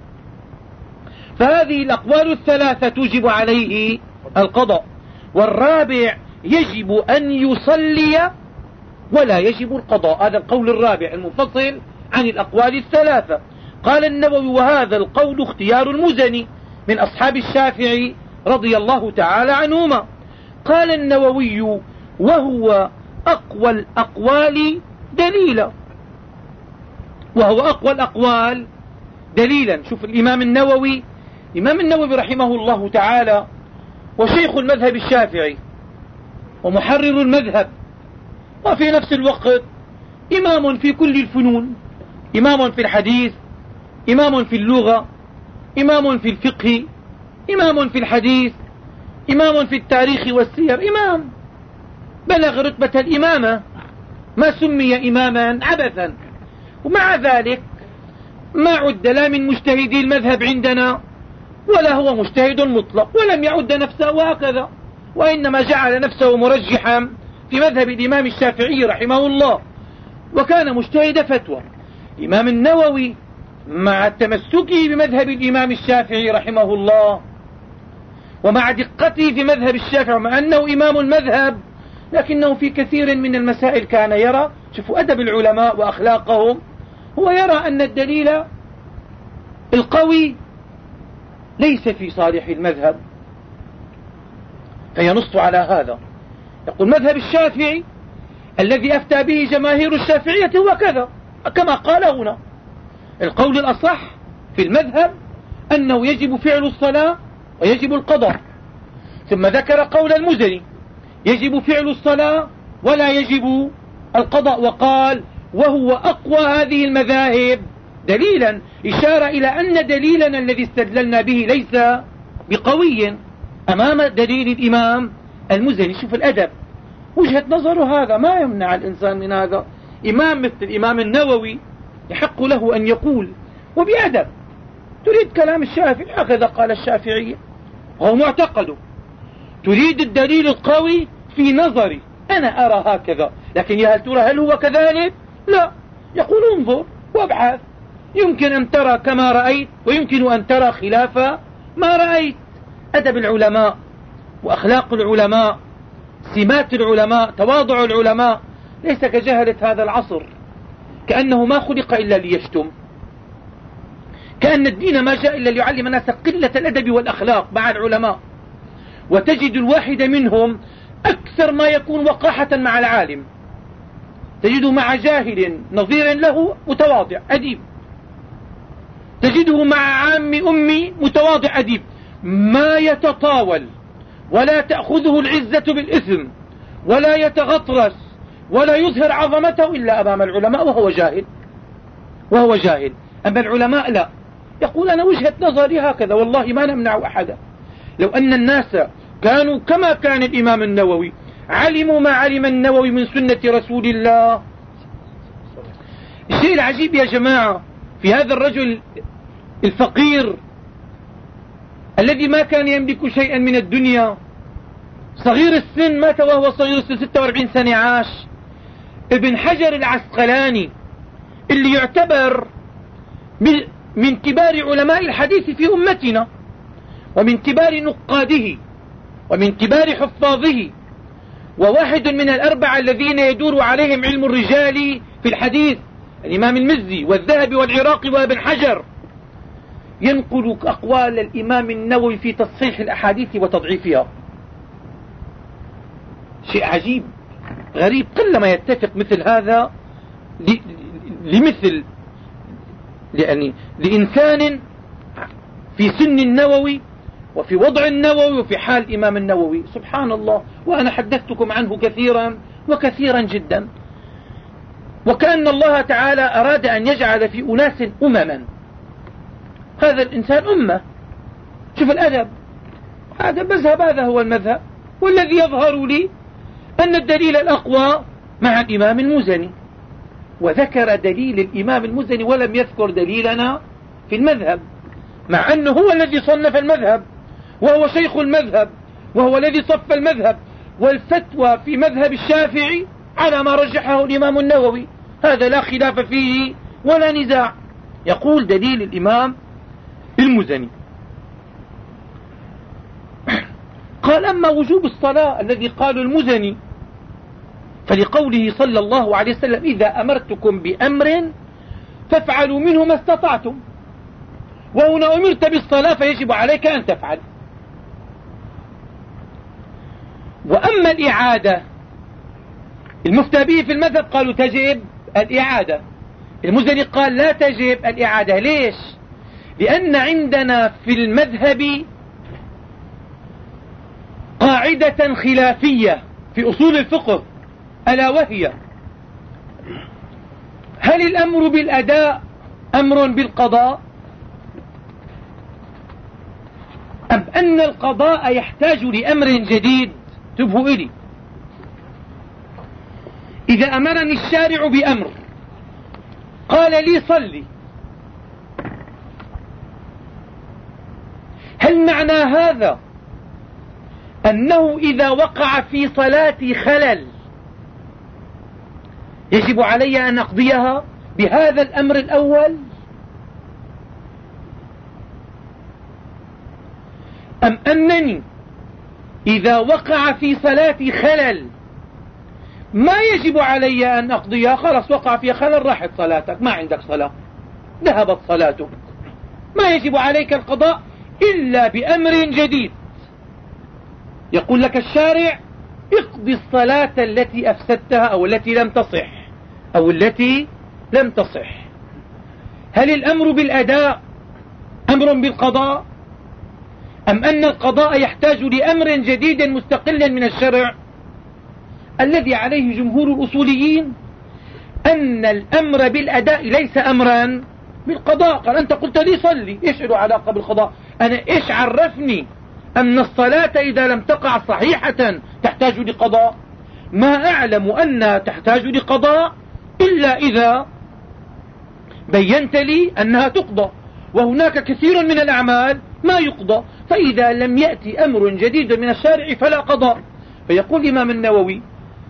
فهذه الأقوال الثلاثة توجب عليه القضاء. والرابع يجب أن يصلي ولا يجب القضاء، هذا القول الرابع المنفصل عن الأقوال الثلاثة. قال النووي وهذا القول اختيار المزني من أصحاب الشافعي رضي الله تعالى عنهما. قال النووي وهو أقوى الأقوال دليلا، وهو أقوى الأقوال دليلا. شوف الإمام النووي رحمه الله تعالى وشيخ المذهب الشافعي ومحرر المذهب، وفي نفس الوقت إمام في كل الفنون، إمام في الحديث، إمام في اللغة، إمام في الفقه، إمام في الحديث، إمام في التاريخ والسير، إمام بلغ رتبة الإمامة، ما سمي إماما عبثا. ومع ذلك ما عد لا من مجتهدي المذهب عندنا ولا هو مجتهد مطلق، ولم يعد نفسه هكذا، وإنما جعل نفسه مرجحا في مذهب الإمام الشافعي رحمه الله، وكان مجتهد فتوى. الإمام النووي مع تمسكه بمذهب الإمام الشافعي رحمه الله ومع دقته في مذهب الشافعي، ومع أنه إمام المذهب، لكنه في كثير من المسائل كان يرى، شوفوا أدب العلماء وأخلاقهم، هو يرى أن الدليل القوي ليس في صالح المذهب، فينص على هذا. يقول مذهب الشافعي الذي أفتى به جماهير الشافعية هو كذا، كما قال هنا. القول الأصح في المذهب أنه يجب فعل الصلاة ويجب القضاء. ثم ذكر قول المزني يجب فعل الصلاة ولا يجب القضاء، وقال وهو أقوى هذه المذاهب دليلا، إشارة إلى أن دليلنا الذي استدللنا به ليس بقوي أمام دليل الإمام المزني. شوف الأدب، وجهة نظره هذا ما يمنع الإنسان من هذا. إمام مثل الإمام النووي يحق له أن يقول وبأدب تريد كلام الشافعي هكذا قال الشافعي وهو معتقده، تريد الدليل القوي في نظري أنا أرى هكذا، لكن هل ترى هل هو كذلك؟ لا، يقول انظر وابحث، يمكن أن ترى كما رأيت ويمكن أن ترى خلاف ما رأيت. أدب العلماء وأخلاق العلماء، سمات العلماء، تواضع العلماء، ليس كجهلة هذا العصر، كأنه ما خلق إلا ليشتم، كأن الدين ما جاء إلا ليعلم الناس قلة الأدب والأخلاق مع العلماء. وتجد الواحد منهم أكثر ما يكون وقاحة مع العالم، تجده مع جاهل نظير له متواضع أديب، تجده مع عام أمي متواضع أديب، ما يتطاول ولا تأخذه العزة بالإثم ولا يتغطرس ولا يظهر عظمته إلا أمام العلماء وهو جاهل. أما العلماء لا، يقول أنا وجهة نظري هكذا، والله ما نمنع أحدا. لو أن الناس كانوا كما كان الإمام النووي، علموا ما علم النووي من سنة رسول الله. الشيء العجيب يا جماعة في هذا الرجل الفقير الذي ما كان يملك شيئا من الدنيا، صغير السن، مات وهو صغير السن 46 سنة عاش، ابن حجر العسقلاني اللي يعتبر من كبار علماء الحديث في أمتنا ومن كبار نقاده ومن كبار حفاظه، وواحد من الأربعة الذين يدور عليهم علم الرجال في الحديث، الإمام المزي والذهبي والعراقي وابن حجر، ينقل أقوال الإمام النووي في تصحيح الأحاديث وتضعيفها. شيء عجيب غريب، قلما يتفق مثل هذا لمثل يعني لإنسان في سن النووي وفي وضع النووي وفي حال الإمام النووي. سبحان الله، وأنا حدثتكم عنه كثيرا وكثيرا جدا، وكأن الله تعالى أراد أن يجعل في أناس أمما، هذا الإنسان أمة. شوف الأدب، هذا مذهب، هذا هو المذهب، والذي يظهر لي أن الدليل الأقوى مع الإمام المزني، وذكر دليل الإمام المزني ولم يذكر دليلنا في المذهب، مع أنه هو الذي صنف المذهب وهو شيخ المذهب وهو الذي صف المذهب، والفتوى في مذهب الشافعي على ما رجحه الإمام النووي، هذا لا خلاف فيه ولا نزاع. يقول دليل الإمام المزني، قال أما وجوب الصلاة الذي قال المزني فلقوله صلى الله عليه وسلم إذا أمرتكم بأمر فافعلوا منه ما استطعتم، وهنا أمرت بالصلاة فيجب عليك أن تفعل. وأما الإعادة المفتى به في المذهب قالوا تجب الإعادة، المزني قال لا تجب الإعادة. ليش؟ لأن عندنا في المذهب قاعدة خلافية في أصول الفقه، ألا وهي هل الأمر بالأداء أمر بالقضاء، أم أن القضاء يحتاج لأمر جديد؟ انتبهوا إلي، إذا أمرني الشارع بأمر قال لي صلي، هل معنى هذا أنه إذا وقع في صلاتي خلل يجب علي أن أقضيها بهذا الأمر الأول، أم أنني إذا وقع في صلاتي خلل ما يجب علي أن أقضيها؟ خلاص وقع فيها خلل، راحت صلاتك، ما عندك صلاة، ذهبت صلاتك، ما يجب عليك القضاء إلا بأمر جديد. يقول لك الشارع اقضي الصلاة التي أفسدتها أو التي لم تصح. هل الأمر بالأداء أمر بالقضاء، أم أن القضاء يحتاج لأمر جديد مستقل من الشرع؟ الذي عليه جمهور الأصوليين أن الأمر بالأداء ليس أمرا بالقضاء. قال أنت قلت لي صلي، إيش له علاقة بالقضاء؟ أنا إيش عرفني أن الصلاة إذا لم تقع صحيحة تحتاج لقضاء؟ ما أعلم أنها تحتاج لقضاء إلا إذا بينت لي أنها تقضى، وهناك كثير من الأعمال ما يقضى، فإذا لم يأتي أمر جديد من الشارع فلا قضاء. فيقول الإمام النووي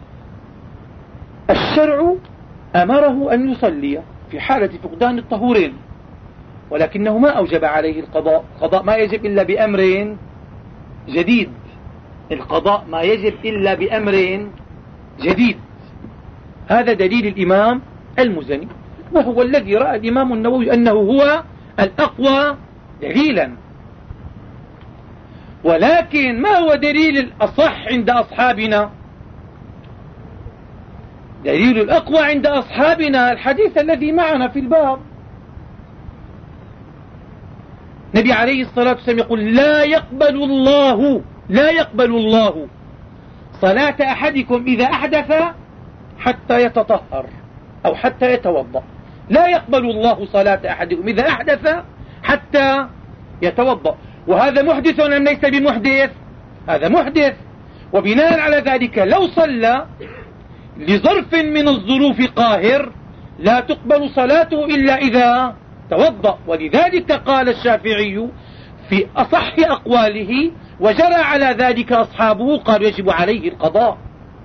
الشرع أمره أن يصلي في حالة فقدان الطهورين، ولكنه ما أوجب عليه القضاء. القضاء ما يجب إلا بأمر جديد، القضاء ما يجب إلا بأمر جديد. هذا دليل الإمام المزني، وهو الذي رأى الإمام النووي أنه هو الأقوى دليلا. ولكن ما هو دليل الأصح عند أصحابنا؟ دليل الأقوى عند أصحابنا الحديث الذي معنا في الباب. النبي عليه الصلاة والسلام يقول لا يقبل الله صلاة أحدكم إذا أحدث حتى يتطهر أو حتى يتوضأ. لا يقبل الله صلاة أحدكم إذا أحدث حتى يتوضأ. وهذا محدث أم ليس بمحدث؟ هذا محدث. وبناء على ذلك لو صلى لظرف من الظروف قاهر لا تقبل صلاته إلا إذا توضأ. ولذلك قال الشافعي في أصح أقواله وجرى على ذلك أصحابه، قال يجب عليه القضاء.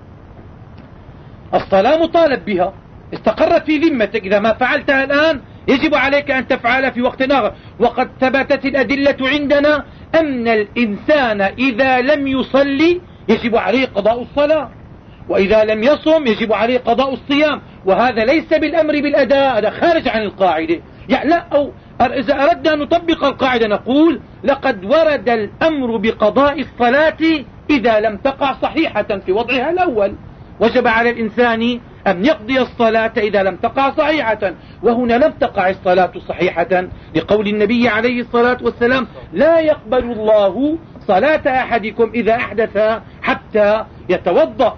الصلاة مطالب بها، استقرت في ذمتك، إذا ما فعلتها الآن يجب عليك أن تفعلها في وقت آخر. وقد ثبتت الأدلة عندنا أن الإنسان إذا لم يصلي يجب عليه قضاء الصلاة، وإذا لم يصم يجب عليه قضاء الصيام. وهذا ليس بالأمر بالأداء، هذا خارج عن القاعدة. يعني لا، أو إذا أردنا أن نطبق القاعدة نقول لقد ورد الأمر بقضاء الصلاة إذا لم تقع صحيحة في وضعها الأول، وجب على الإنسان أن يقضي الصلاة إذا لم تقع صحيحة. وهنا لم تقع الصلاة صحيحة لقول النبي عليه الصلاة والسلام لا يقبل الله صلاة أحدكم إذا أحدث حتى يتوضأ.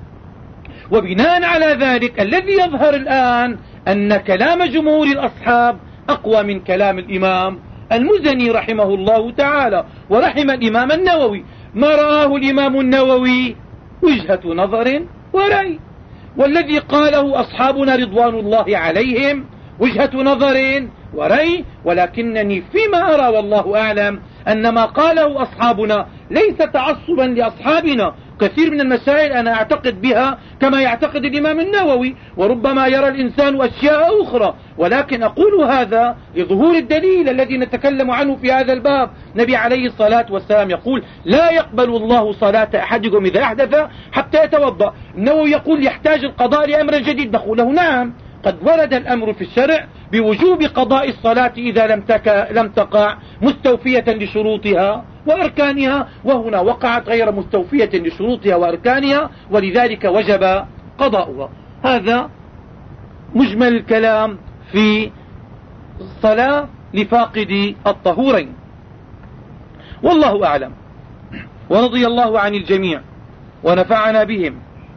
وبناء على ذلك الذي يظهر الآن أن كلام جمهور الأصحاب أقوى من كلام الإمام المزني رحمه الله تعالى ورحم الإمام النووي. ما رآه الإمام النووي وجهة نظر ورأي، والذي قاله أصحابنا رضوان الله عليهم وجهة نظر ورأي. ولكنني فيما أرى والله أعلم أن ما قاله أصحابنا ليس تعصبا لأصحابنا. كثير من المسائل أنا أعتقد بها كما يعتقد الإمام النووي، وربما يرى الإنسان أشياء أخرى، ولكن أقول هذا لظهور الدليل الذي نتكلم عنه في هذا الباب. نبي عليه الصلاة والسلام يقول لا يقبل الله صلاة أحدكم إذا أحدث حتى يتوضأ. النووي يقول يحتاج القضاء لأمر جديد. نقول له نعم، قد ورد الأمر في الشرع بوجوب قضاء الصلاة إذا لم تقع مستوفية لشروطها وأركانها، وهنا وقعت غير مستوفية لشروطها وأركانها، ولذلك وجب قضاؤها. هذا مجمل الكلام في الصلاة لفاقد الطهورين، والله أعلم، ورضي الله عن الجميع ونفعنا بهم.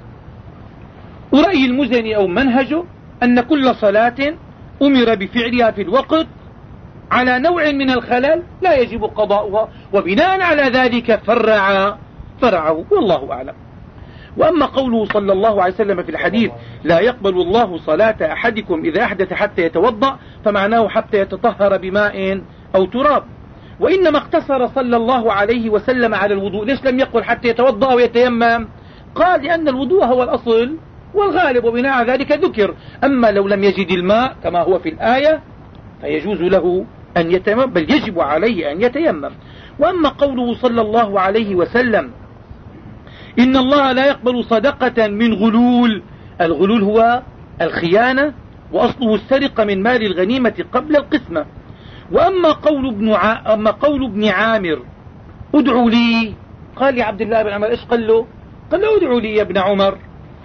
ورأي المزني أو منهجه أن كل صلاة أمر بفعلها في الوقت على نوع من الخلل لا يجب قضاؤها، وبناء على ذلك فرعه، والله أعلم. وأما قوله صلى الله عليه وسلم في الحديث لا يقبل الله صلاة أحدكم إذا أحدث حتى يتوضأ، فمعناه حتى يتطهر بماء أو تراب. وإنما اقتصر صلى الله عليه وسلم على الوضوء. ليش لم يقل حتى يتوضأ ويتيمم؟ قال لأن الوضوء هو الأصل والغالب، وبناء على ذلك ذكر. أما لو لم يجد الماء كما هو في الآية فيجوز له أن يتيمم، بل يجب عليه أن يتيمم. وأما قوله صلى الله عليه وسلم إن الله لا يقبل صدقة من غلول، الغلول هو الخيانة، وأصله السرقة من مال الغنيمة قبل القسمة. وأما قول ابن عامر ادعوا لي، قال لي عبد الله بن عمر إيش قال له؟ قال له ادعوا لي يا ابن عمر.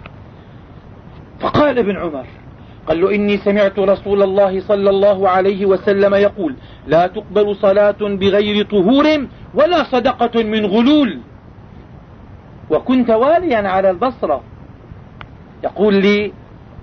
فقال ابن عمر قال له إني سمعت رسول الله صلى الله عليه وسلم يقول لا تقبل صلاة بغير طهور ولا صدقة من غلول. وكنت واليا على البصرة. يقول لي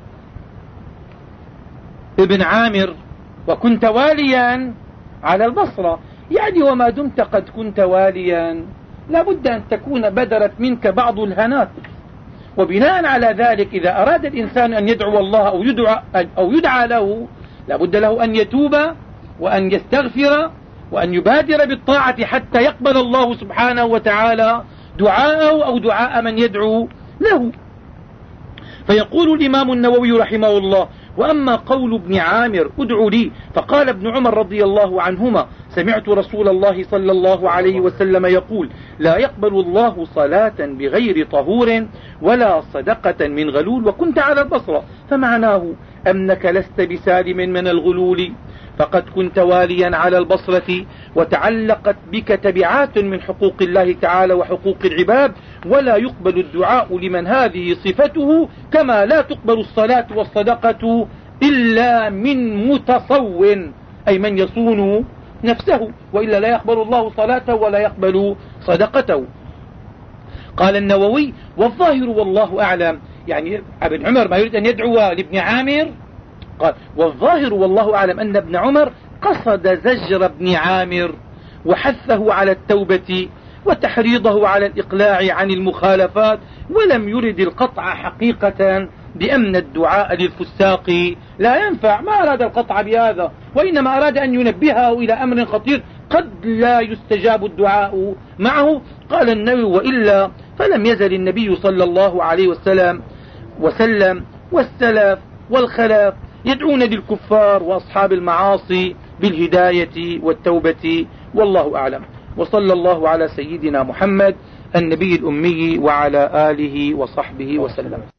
ابن عامر وكنت واليا على البصرة، يعني وما دمت قد كنت واليا لابد أن تكون بدرت منك بعض الهنات. وبناء على ذلك إذا أراد الإنسان أن يدعو الله أو يدعى له لابد له أن يتوب وأن يستغفر وأن يبادر بالطاعة حتى يقبل الله سبحانه وتعالى دعاءه أو دعاء من يدعو له. فيقول الإمام النووي رحمه الله وأما قول ابن عامر ادعوا لي، فقال ابن عمر رضي الله عنهما سمعت رسول الله صلى الله عليه وسلم يقول لا يقبل الله صلاة بغير طهور ولا صدقة من غلول وكنت على البصرة. فمعناه أنك لست بسالم من الغلول، فقد كنت واليا على البصرة وتعلقت بك تبعات من حقوق الله تعالى وحقوق العباد، ولا يقبل الدعاء لمن هذه صفته، كما لا تقبل الصلاة والصدقة إلا من متصون، أي من يصون نفسه، وإلا لا يقبل الله صلاته ولا يقبل صدقته. قال النووي والظاهر والله أعلم، يعني ابن عمر ما يريد أن يدعو لابن عامر، قال والظاهر والله أعلم أن ابن عمر قصد زجر ابن عامر وحثه على التوبة وتحريضه على الإقلاع عن المخالفات، ولم يرد القطع حقيقة بأن الدعاء للفساق لا ينفع. ما أراد القطع بهذا، وإنما أراد أن ينبهه إلى أمر خطير قد لا يستجاب الدعاء معه. قال النووي وإلا فلم يزل النبي صلى الله عليه وسلم والسلف والخلف يدعون للكفار وأصحاب المعاصي بالهداية والتوبة، والله أعلم. وصلى الله على سيدنا محمد النبي الأمي وعلى آله وصحبه وسلم.